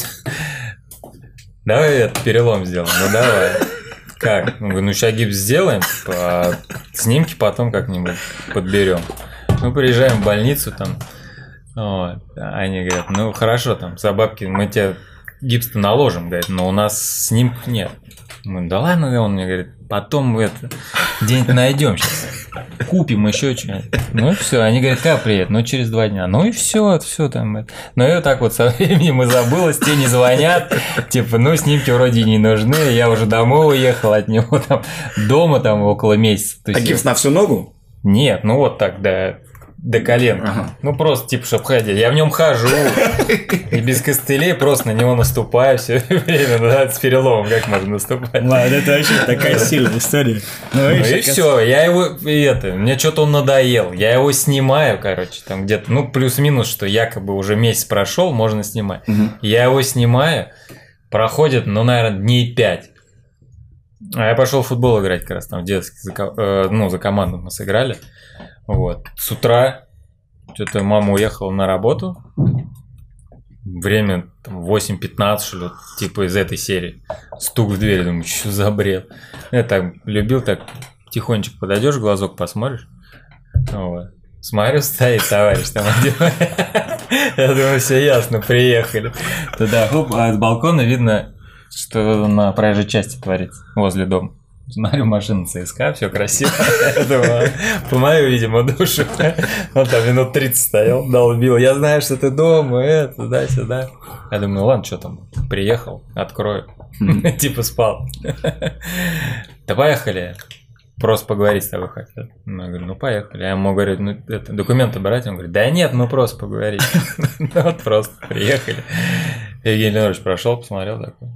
Давай этот перелом сделаем, ну давай. Как? Ну, ну сейчас гипс сделаем, а снимки потом как-нибудь подберем. Мы приезжаем в больницу, там, вот, они говорят, ну хорошо, там, за бабки мы тебе гипс-то наложим, говорит, но у нас снимков нет. Мы, да ладно, он мне говорит, потом мы это, где-нибудь найдем сейчас, купим еще что-нибудь. Ну и все, они говорят, как приедет? Ну через два дня. Ну и все, все там. Ну и вот так вот со временем и забылось, те не звонят, типа, ну снимки вроде не нужны, я уже домой уехал от него, там, дома там около месяца. А гипс на всю ногу? Нет, ну вот так, да. До колен. Ага. Ну просто типа, чтобы ходить. Я в нем хожу. И без костылей просто на него наступаю все время. Да, с переломом как можно наступать. Ладно, это вообще такая сильная история. Ну, ну и все. Я его, и это, мне что-то он надоел. Я его снимаю, короче, там где-то, ну плюс-минус, что якобы уже месяц прошел, можно снимать. Угу. Я его снимаю. Проходит, ну, наверное, дней пять. А я пошел в футбол играть как раз там в детстве. За, э, ну, за команду мы сыграли. Вот. С утра что-то мама уехала на работу. Время там, восемь пятнадцать, что ли, типа из этой серии. Стук в дверь, думаю, что за бред. Я так любил, так тихонечко подойдешь, глазок посмотришь. Вот. Смотрю, стоит товарищ там один. Я думаю, все ясно, приехали. Туда, хоп, а с балкона видно, что на проезжей части творится, возле дома. Смотрю, машина ЦСКА, все красиво. Я думаю, по мою, видимо, душу. Он там минут тридцать стоял, долбил. Я знаю, что ты дома, это, туда-сюда. Я думаю, ну ладно, что там, приехал, открою. Типа спал. Да поехали. Просто поговорить с тобой хотел. Ну, я говорю, ну поехали. Я ему говорю, ну это, документы брать? Он говорит, да нет, мы просто поговорить. Ну вот просто приехали. Евгений Леонидович прошел, посмотрел такой.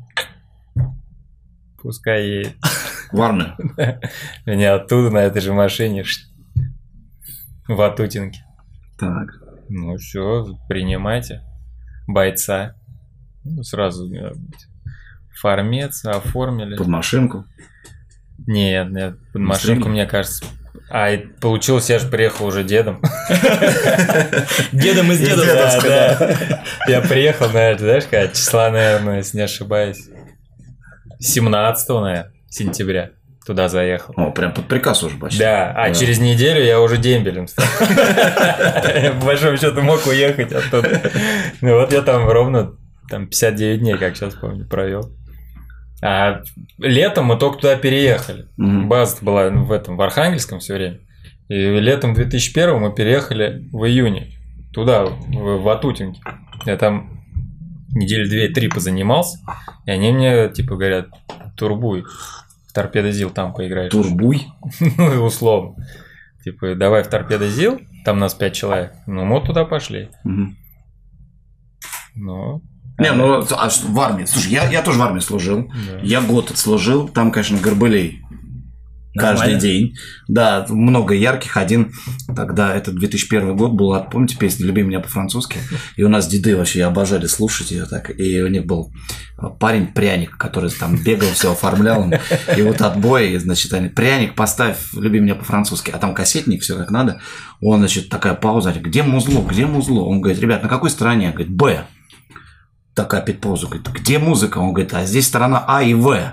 Пускай едет. В армию? Меня оттуда на этой же машине в Ватутинке. Так. Ну все, принимайте бойца. Ну, сразу формец оформили. Под машинку? Нет, нет, под машинку, мне кажется. А получилось, я же приехал уже дедом. Дедом из дедовска, да. Я приехал, наверное, знаешь, когда числа, наверное, если не ошибаюсь, семнадцатого, наверное, сентября туда заехал. О, прям под приказ уже почти. Да, а да. Через неделю я уже дембелем стал. По большому счету мог уехать оттуда. Ну вот я там ровно там пятьдесят девять дней, как сейчас помню, провел. А летом мы только туда переехали. Mm-hmm. База была в этом, в Архангельском все время. И летом две тысячи первого мы переехали в июне. Туда, в Ватутинке. Я там недели две-три позанимался. И они мне, типа, говорят, турбуй. В торпедо-зил там поиграешь. Турбуй? Ну, условно. Типа, давай в торпедо-зил. Там нас пять человек. Ну, мы туда пошли. Mm-hmm. Ну... Не, ну, а в армии, слушай, я, я тоже в армии служил, да. Я год отслужил, там, конечно, горбылей каждый день. Да, много ярких. Один, тогда это две тысячи первый год был, помните песню «Люби меня по-французски»? И у нас деды вообще обожали слушать ее так. И у них был парень-пряник, который там бегал, все оформлял. И вот отбой, значит, они: пряник, поставь «Люби меня по-французски». А там кассетник, все как надо. Он, значит, такая пауза, где музло, где музло? Он говорит: ребят, на какой стороне? Говорит: Б. Такая опять пауза, говорит: где музыка? Он говорит: а здесь сторона А и В.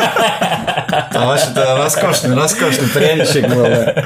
Это вообще-то роскошный, роскошный пряничек был.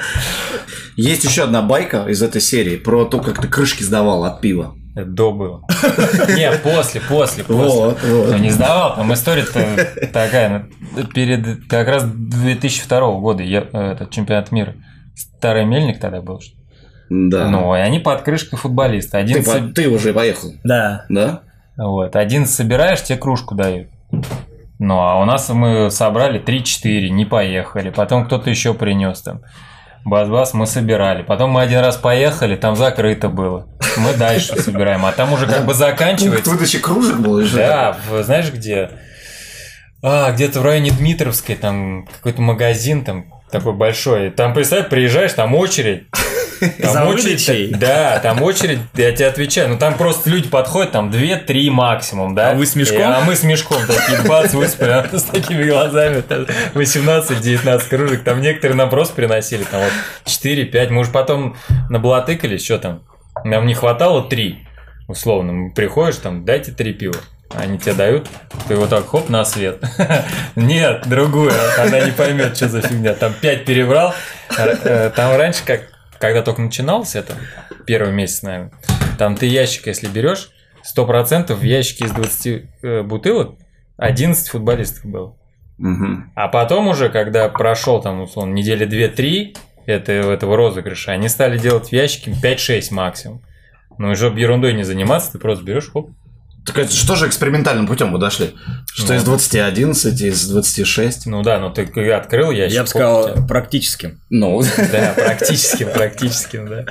Есть еще одна байка из этой серии про то, как ты крышки сдавал от пива. Это до было. Не, после, после, после. Вот, вот. Ну, не сдавал, там история-то такая. Перед как раз две тысячи второго года я, этот чемпионат мира. Старый Мельник тогда был. Да. Ну, и они под крышкой футболиста. Один Ты, со- ты уже поехал. Да. Да? Вот. Один собираешь, тебе кружку дают. Ну, а у нас мы собрали три-четыре, не поехали. Потом кто-то еще принес там. Бас-бас, мы собирали. Потом мы один раз поехали, там закрыто было. Мы дальше собираем. А там уже как бы заканчивается. Пункт выдачи кружек был еще. Да, в- знаешь где? А, где-то в районе Дмитровской, там какой-то магазин там такой большой. Там, представь, приезжаешь, там очередь. Там За очередь, выдачей? да, там очередь, я тебе отвечаю, ну там просто люди подходят, там две-три максимум, да. А вы с мешком? И- а мы с мешком такие, бац, выспали, с такими глазами, восемнадцать-девятнадцать кружек, там некоторые нам просто приносили, там вот четыре-пять, мы уже потом наблатыкались, что там, нам не хватало три, условно, приходишь, там, дайте три пива. Они тебе дают, ты вот так хоп на свет. Нет, другую, она не поймет, что за фигня. Там пять перебрал. Там раньше, как, когда только начиналось это, первый месяц, наверное, там ты ящик, если берешь, сто процентов в ящике из двадцати э, бутылок одиннадцать футболистов было. Угу. А потом уже, когда прошел там, условно, недели две-три этого, этого розыгрыша, они стали делать в ящике пять-шесть максимум. Ну и чтобы ерундой не заниматься, ты просто берешь, хоп. Так это что же экспериментальным путем вы дошли? Что Ну. из двадцати одиннадцать, из двадцати шесть? Ну да, ну ты открыл ящик. Я бы хоп, сказал, у тебя- практически. Ну, Да, практически, практически, да.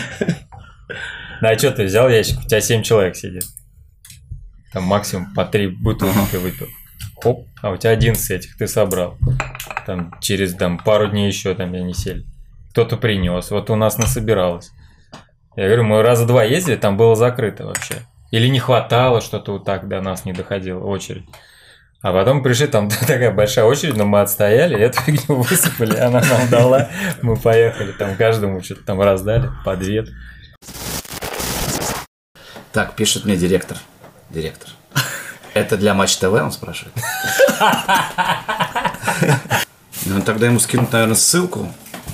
Ну а что ты взял ящик, у тебя семь человек сидит. Там максимум по три бутылки ты выпил. Хоп, а у тебя одиннадцать этих ты собрал. Там через там, пару дней еще там они сели. Кто-то принес, вот у нас насобиралось. Я говорю, мы раза два ездили, там было закрыто вообще. Или не хватало, что-то вот так до нас не доходило, очередь. А потом пришли, там такая большая очередь, но мы отстояли, эту фигню высыпали, она нам дала, мы поехали, там каждому что-то там раздали, по две. так, пишет мне директор. Директор. Это для Матч ТВ, он спрашивает. Ну, тогда ему скинут, наверное, ссылку.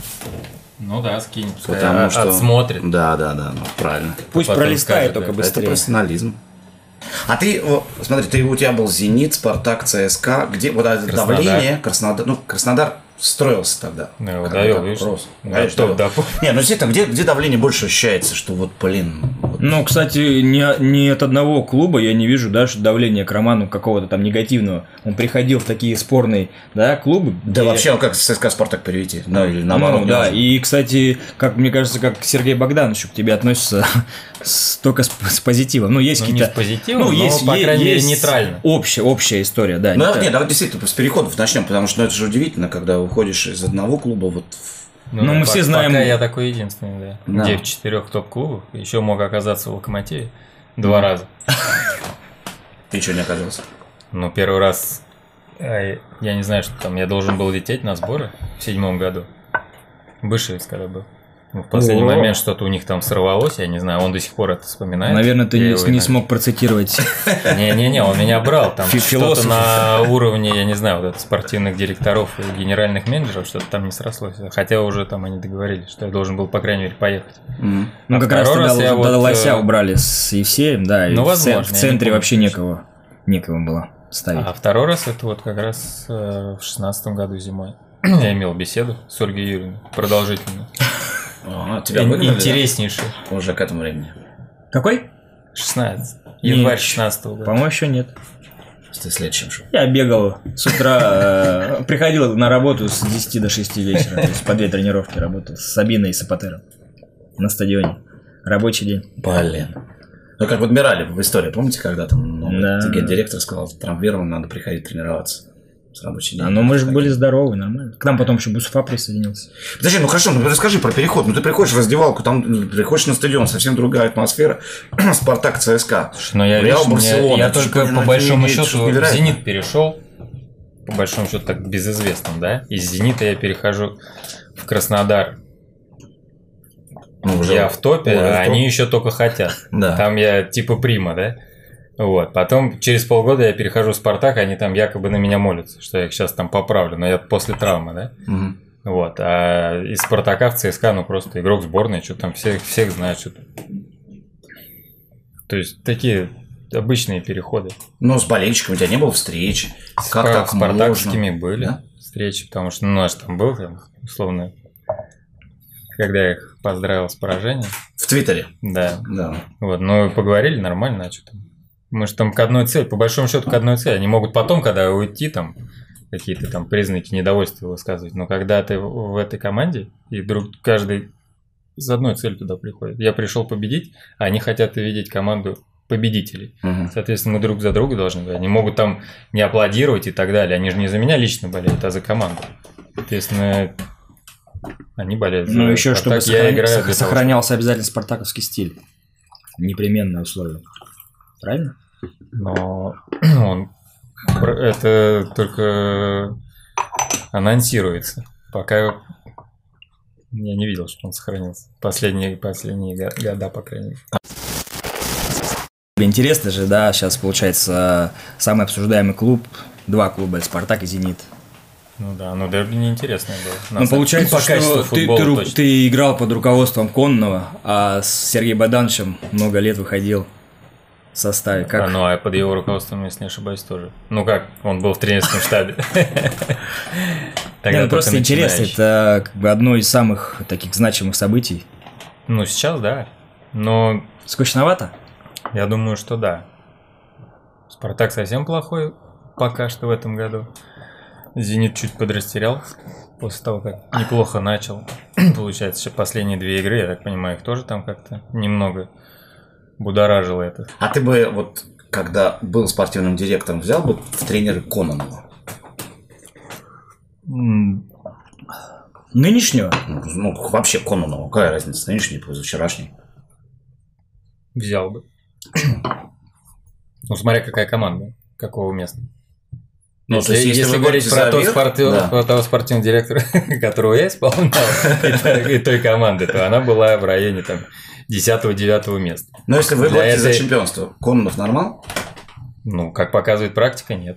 Ну да, скинь, пускай Потому что... отсмотрит. Да, да, да, ну, правильно. Пусть Потом пролистает скажет, только да. Это быстрее. профессионализм. А ты, о, смотри, ты, у тебя был «Зенит», «Спартак», «ЦСКА». Где вот это Краснодар. давление? Краснодар. Ну, Краснодар строился тогда. Ну, его Когда довел, так видишь? рос. Да, Конечно, топ, довел. да. Не, ну действительно, где, где давление больше ощущается, что вот, блин... вот- Ну, кстати, ни, ни от одного клуба я не вижу, да, что давление к Роману какого-то там негативного. Он приходил в такие спорные, да, клубы. Да где- вообще, как ЦСКА «Спартак» перевести? Ну, или наоборот. Ну, не да, важно. и, кстати, как мне кажется, как Сергей Богданович к тебе относится с- только с, с позитивом. Ну, есть Ну, не какие-то... с позитивом, но, по е- крайней мере, есть нейтрально. Общая, общая история, да. Ну, нейтрально. нет, давай действительно с переходов начнем, потому что ну, это же удивительно, когда уходишь из одного клуба вот в- Ну, да, мы по- все знаем- Пока я такой единственный, да. Да. Где в четырех топ-клубах. Еще мог оказаться в «Локомотиве» два раза. Ты что, не оказался? Ну, первый раз, э, я не знаю, что там, я должен был лететь на сборы в седьмом году. Бышевец когда был. Ну, в последний О. момент что-то у них там сорвалось, я не знаю, он до сих пор это вспоминает. Наверное, ты Я не, его не иногда- смог процитировать. Не-не-не, он меня брал, там Фи- что-то философ. на уровне, я не знаю, вот это, спортивных директоров и генеральных менеджеров, что-то там не срослось. Хотя уже там они договорились, что я должен был, по крайней мере, поехать. Мгм. Ну, А как раз второй тогда раз я тогда вот, Лося э, убрали с Евсеем, да, и Ну, в ц- возможно, в я не центре помню вообще точно. некого, некого было ставить. А второй раз это вот как раз э, в шестнадцатом году зимой. Я имел беседу с Ольгой Юрьевной, продолжительную. А, тебя Ин- выгнали, да? Интереснейшую. Уже к этому времени. Какой? шестнадцать. Не, Январь шестнадцатого года. По-моему, еще нет. Ты следующим шел. Я бегал с утра, э, приходил на работу с десяти до шести вечера, то есть по две тренировки работал с Сабиной и Сапатером на стадионе. Рабочий день. Блин. Ну, как в «Адмирале» в истории, помните, когда там ну, Да. гендиректор сказал, травмирован, надо приходить тренироваться. Рабочий день. А, ну мы же были здоровы, нормально. К нам потом еще Бусуфа присоединился. Подожди, ну хорошо, ну расскажи про переход. Ну ты приходишь в раздевалку, там приходишь на стадион, совсем другая атмосфера. Спартак, ЦСКА. Но я, Реал, видишь, Барселона. я, я Это только же, по большому это счету же в Зенит перешел. По большому счету так безызвестным, да? Из Зенита я перехожу в Краснодар. Ну, уже я в топе, уже а в топ. они еще только хотят. Да. Там я типа прима, да? Вот. Потом через полгода я перехожу в Спартак, они там якобы на меня молятся, что я их сейчас там поправлю, но я после травмы, да? Угу. Вот. А из Спартака в ЦСКА, ну просто игрок сборной, что там всех, всех знают, что там. То есть такие обычные переходы. Ну, с болельщиками у тебя не было встреч. С Как пар- так спартакскими можно? были Да? встречи, потому что ну, наш там был, там, условно, когда я их поздравил с поражением. В Твиттере. Да. Да. Вот, ну поговорили нормально, а что там. Мы же там к одной цели, по большому счету к одной цели. Они могут потом, когда уйти, там какие-то там признаки недовольства высказывать. Но когда ты в этой команде, и друг каждый с одной целью туда приходит. Я пришел победить, а они хотят видеть команду победителей. Угу. Соответственно, мы друг за друга должны быть. Они могут там не аплодировать и так далее. Они же не за меня лично болеют, а за команду. Соответственно, они болеют за Ну, еще чтобы Спартак. Я сохрани- играю для сох- того, сохранялся обязательно спартаковский стиль. Непременное условие. Правильно? Но он это только анонсируется. Пока я не видел, что он сохранился. Последние, последние года, по крайней мере. Интересно же, да, сейчас получается самый обсуждаемый клуб, два клуба, Спартак и Зенит. Ну да, но дерби неинтересное было. Ну, получается, по качеству что ты, футбола ты, ру- точно. ты играл под руководством Конного, а с Сергеем Богдановичем много лет выходил в составе. Как? А, ну, а под его руководством, если не ошибаюсь, тоже. Ну как, он был в тренерском штабе. Не, ну, просто интересно, это как бы одно из самых таких значимых событий. Ну, сейчас, да. Но Скучновато? я думаю, что да. Спартак совсем плохой пока что в этом году. Зенит чуть подрастерял после того, как неплохо начал. Получается, еще последние две игры, я так понимаю, их тоже там как-то немного будоражило это. А ты бы, вот, когда был спортивным директором, взял бы в тренеры Кононова? Нынешнего? Ну, вообще Кононова. Какая разница? Нынешний, позавчерашний. Взял бы. Ну, смотря какая команда, какого места. Ну, если то есть, если если вы говорить говорите про, за то верх, спорти- да. про того спортивного директора, которого я исполнял, и той- и той команды, то она была в районе там десятого-девятого места. Но если вы Для говорите за этой- чемпионство, Кононов нормал? Ну, как показывает практика, нет.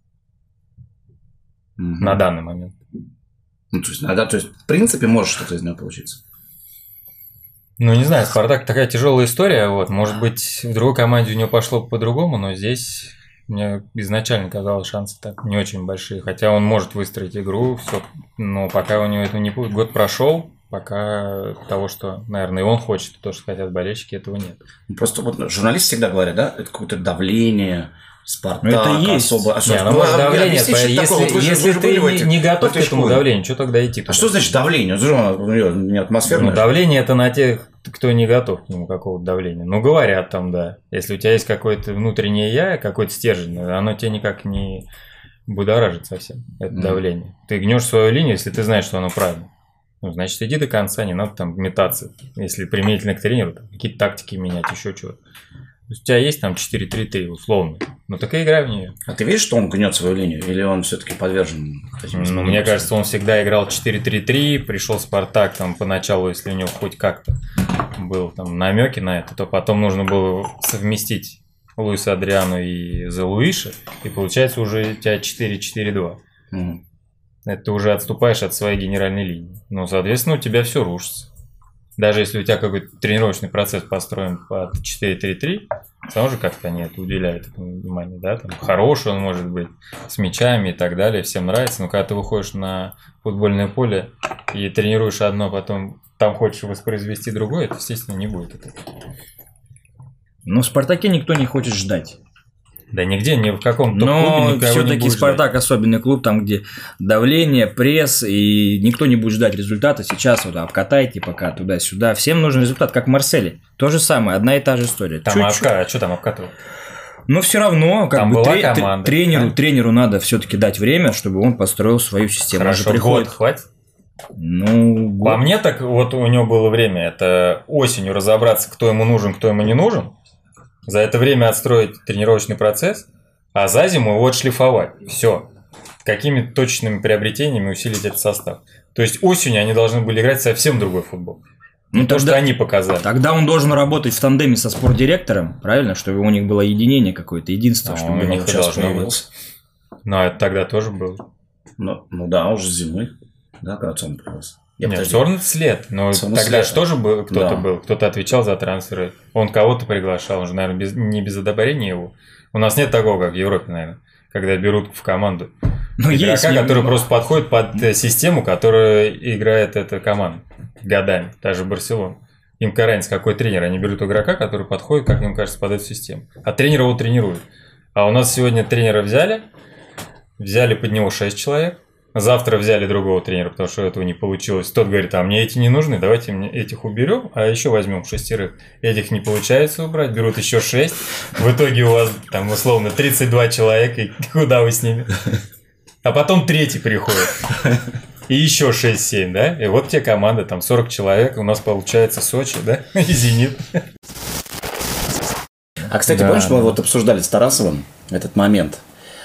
Мгм. На данный момент. Ну, то есть, да, то есть, в принципе, может что-то из него получиться. Ну, не знаю, Спартак такая тяжелая история. Вот, может быть, в другой команде у него пошло по-другому, но здесь мне изначально казалось шансы так не очень большие. Хотя он может выстроить игру, все, но пока у него это не будет. Год прошел, пока того, что, наверное, и он хочет, и то, что хотят болельщики, этого нет. Просто вот журналисты всегда говорят, да, это какое-то давление, Спартак, Ну, это и есть. особо... Не, особо- ну, может, а, давление, объясните, что если, такое? Вот вы же- если вы же ты были в не, этих- не в готов к этой этому школе. давлению, что тогда идти туда? А что значит давление? Это же у нее не атмосферное. Ну, давление это на тех, кто не готов к нему, какого-то давления. Ну, говорят там, да. Если у тебя есть какое-то внутреннее я, какой-то стержень, оно тебя никак не будоражит совсем, это Мгм. давление. Ты гнешь свою линию, если ты знаешь, что оно правильно. Ну, значит, иди до конца, не надо там метаться. Если применительно к тренеру, там, какие-то тактики менять, еще чего-то. То есть у тебя есть там четыре три три, условно. Ну, так и играй в нее. А ты видишь, что он гнет свою линию? Или он все-таки подвержен таким Ну, изменениям? мне кажется, он всегда играл четыре три три, пришел Спартак там поначалу, если у него хоть как-то был там намеки на это, то потом нужно было совместить Луиса Адриану и За Луиша, и получается уже у тебя четыре четыре два. Мгм. Это ты уже отступаешь от своей генеральной линии. Ну, соответственно, у тебя все рушится. Даже если у тебя какой-то тренировочный процесс построен под четыре три три, все равно же как-то они это уделяют этому внимание, да, там хороший он может быть, с мячами и так далее, всем нравится, но когда ты выходишь на футбольное поле и тренируешь одно, потом там хочешь воспроизвести другое, это, естественно, не будет этого. Ну, в Спартаке никто не хочет ждать. Да нигде, ни в каком топ-клубе Но никого не все-таки будет Спартак особенный клуб, там, где давление, пресс, и никто не будет ждать результата. Сейчас вот обкатайте пока туда-сюда. Всем нужен результат, как в Марселе. То же самое, одна и та же история. ждать. Там Чуть-чуть. обка... а что там обкатывать? Но все равно, как Там бы была тре- команда. тренеру, Да. тренеру надо все-таки дать время, чтобы он построил свою систему. Он же Хорошо, приходит. год хватит? Ну, год. По мне так вот у него было время, это осенью разобраться, кто ему нужен, кто ему не нужен. За это время отстроить тренировочный процесс, а за зиму его отшлифовать. Все. Какими точными приобретениями усилить этот состав. То есть осенью они должны были играть совсем другой футбол. Ну, Не то, тогда- что они показали. Тогда он должен работать в тандеме со спортдиректором, правильно? Чтобы у них было единение какое-то, единство, А, чтобы у было. них Сейчас должно быть. появился. Но это тогда тоже было. Ну, ну да, уже зимой. Да, когда он появился. Я Нет, подожди. Сорнет след. Но Сорнет тогда след, же тоже был, кто-то да. был, кто-то отвечал за трансферы. Он кого-то приглашал, он же, наверное, без, не без одобрения его. У нас нет такого, как в Европе, наверное, когда берут в команду Ну, игрока, есть, не- который просто подходит под э, систему, которая играет эта команда годами, даже Барселона. Им какая разница, какой тренер. Они берут игрока, который подходит, как им кажется, под эту систему. А тренер его тренирует. А у нас сегодня тренера взяли, взяли под него шесть человек. Завтра взяли другого тренера, потому что этого не получилось. Тот говорит, а мне эти не нужны, давайте мне этих уберем, а еще возьмем шестерых. Этих не получается убрать, берут еще шесть. В итоге у вас там условно тридцать два человека, и куда вы с ними? А потом третий приходит. И еще шесть-семь, да? И вот те команды, там сорок человек, у нас получается Сочи, да? И Зенит. А, кстати, Да, помнишь, мы да. вот обсуждали с Тарасовым этот момент,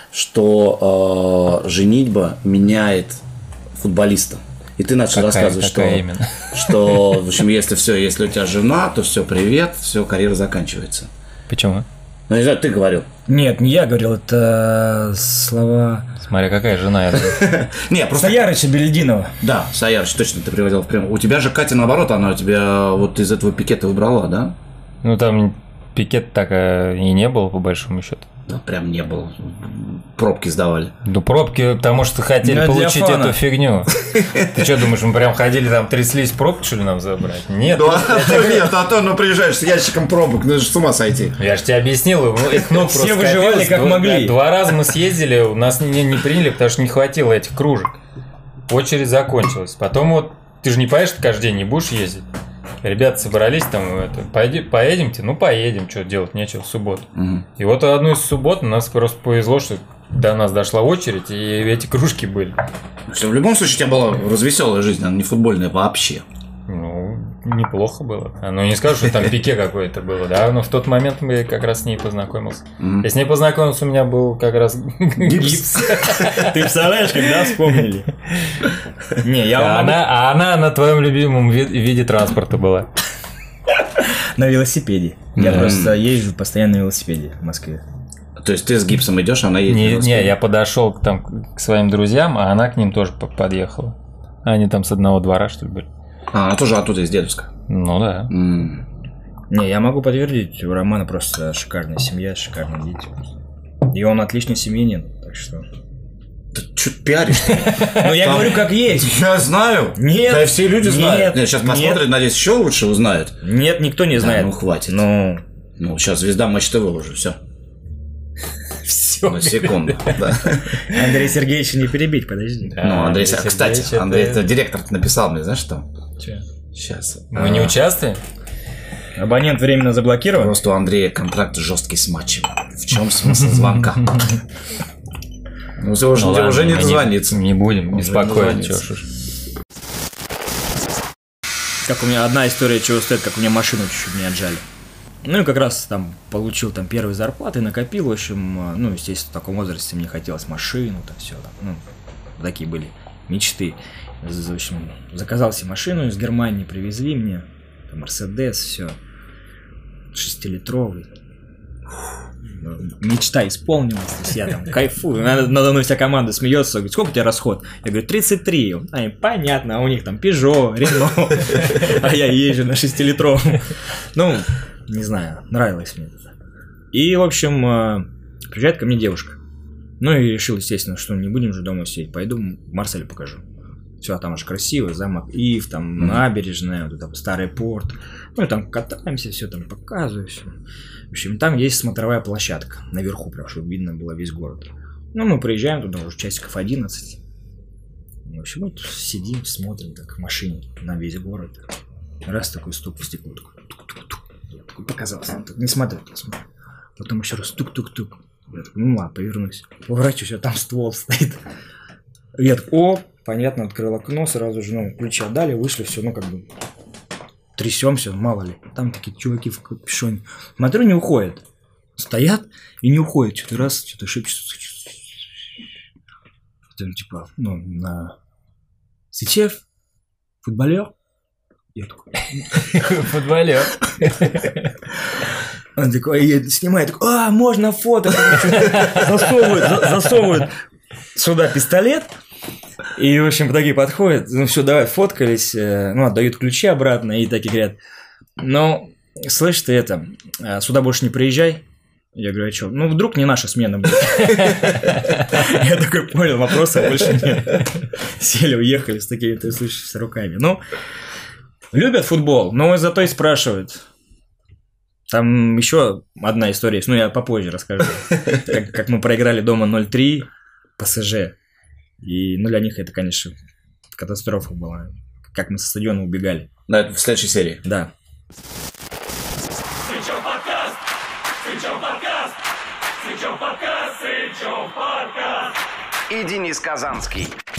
что э, женитьба меняет футболиста. И ты начал Какая- рассказывать, что, какая именно? что, в общем, если все, если у тебя жена, то все, привет, все, карьера заканчивается. Почему? Ну, не знаю, ты говорил. Нет, не я говорил, это слова Смотри, какая жена. я- Не, просто... Стоярыча Белединова. Да, Саярыч, точно ты приводил в прямую. У тебя же Катя, наоборот, она тебя вот из этого пикета выбрала, да? Ну, там пикет так э, и не было, по большому счету. Да, прям не было. Пробки сдавали. Ну, пробки, потому что хотели Ну, для получить фана. эту фигню. Ты что, думаешь, мы прям ходили там, тряслись, пробки, что ли, нам забрать? Нет. Ну, а то нет, а то, ну, приезжаешь с ящиком пробок, ну, с ума сойти. Я же тебе объяснил, ну, их много Все просто выживали, скопилось. как Два- могли. Два раза мы съездили, у нас не, не приняли, потому что не хватило этих кружек. Очередь закончилась. Потом вот, ты же не поедешь каждый день, не будешь ездить. Ребята собрались там, это, пойди- поедемте, ну поедем, что делать, нечего в субботу. Мгм. И вот одну из суббот нас просто повезло, что до нас дошла очередь, и эти кружки были. Что, в любом случае, у тебя была развеселая жизнь, она не футбольная вообще. Ну, неплохо было. А, Ну, не скажу, что там пике какое-то было, да, но в тот момент мы как раз с ней познакомился. Мгм. Я с ней познакомился, у меня был как раз гипс. Ты представляешь, когда вспомнили? Не, я А вам могу- она, а она на твоем любимом ви- виде транспорта была. на велосипеде. Я Да. просто езжу постоянно на велосипеде в Москве. То есть ты с гипсом идешь, а она едет. на Не, велосипеде? не, я подошел к, там, к своим друзьям, а она к ним тоже по- подъехала. Они там с одного двора, что ли, были. А, она тоже оттуда, из Дедовска. Ну да. М. Не, я могу подтвердить, у Романа просто шикарная семья, шикарные дети. И он отличный семьянин, так что... Ты что пиаришь? Ну, я Там- говорю, как есть. Я знаю. Нет. Да и все люди знают. Нет, Нет, сейчас нет. посмотрят, надеюсь, еще лучше узнают. Нет, никто не Да, знает. ну хватит. Ну, Ну, сейчас звезда Матч ТВ уже, все. все. На секунду. Да. Андрей Сергеевич не перебить, подожди. Да, Ну, Андрей, Андрей кстати, Сергеевич, Андрей, это- это директор написал мне, знаешь что? Чё? Сейчас. Мы не участвуем? Абонент временно заблокирован. Просто у Андрея контракт жесткий с матчем. В чем смысл звонка? Ну, уже, уже, Ну ладно, уже не мы дозвониться. Не будем Уже беспокоить. не чё дозвониться. ж. Как у меня одна история, чего стоит, как у меня машину чуть-чуть не отжали. Ну и как раз там получил там первые зарплаты, накопил, в общем, ну, естественно, в таком возрасте мне хотелось машину, там все, ну, такие были мечты. В общем, заказал себе машину из Германии, привезли мне, там, Мерседес, все, шестилитровый. Мечта исполнилась, то есть я там кайфую, надо, надо мной вся команда смеется, говорит, сколько у тебя расход? Я говорю, тридцать три. А, понятно, а у них там Peugeot, Renault, а я езжу на шестилитровом. Ну, не знаю, нравилось мне это. И, в общем, э, приезжает ко мне девушка. Ну и решил, естественно, что не будем же дома сидеть, пойду Марселю покажу. Все, там аж красиво, замок Ив, там Мгм. набережная, вот это старый порт. Ну и там катаемся, все там показываю, все. В общем, там есть смотровая площадка наверху, прям, чтобы видно было весь город. Ну, мы приезжаем туда уже часиков одиннадцать. В общем, вот сидим, смотрим так в машине на весь город. Раз такой стук в стекло, такой, тук-тук-тук. Я такой показался, так, не смотрю, не смотрю. Потом еще раз тук-тук-тук. Я такой, ну ладно, повернусь. Поворачиваюсь, а там ствол стоит. Я такой, о, понятно, открыл окно, сразу же, ну, ключи отдали, вышли, все, ну, как бы, трясемся, мало ли. Там такие чуваки в капюшоне. Смотрю, не уходят. Стоят и не уходят. Что-то раз, что-то шепчутся. Типа, ну, на... Сычев? Футболер? Я такой... Футболер. Он такой, я снимаю, такой, а, можно фото. Засовывают, засовывают сюда пистолет. И, в общем, такие подходят, ну, все, давай, фоткались, ну, отдают ключи обратно, и такие говорят, ну, слышь, ты это, сюда больше не приезжай. Я говорю, а что? Ну, вдруг не наша смена будет. Я такой понял, вопросов больше нет. Сели, уехали с такими, ты слышишь, с руками. Ну, любят футбол, но зато и спрашивают. Там еще одна история есть, ну, я попозже расскажу. Как, как мы проиграли дома ноль три ПСЖ. И, ну, для них это, конечно, катастрофа была. Как мы со стадиона убегали. Да, это в следующей серии. Да. Сычев подкаст! Сычев подкаст! Сычев подкаст! Сычев подкаст! И Денис Казанский.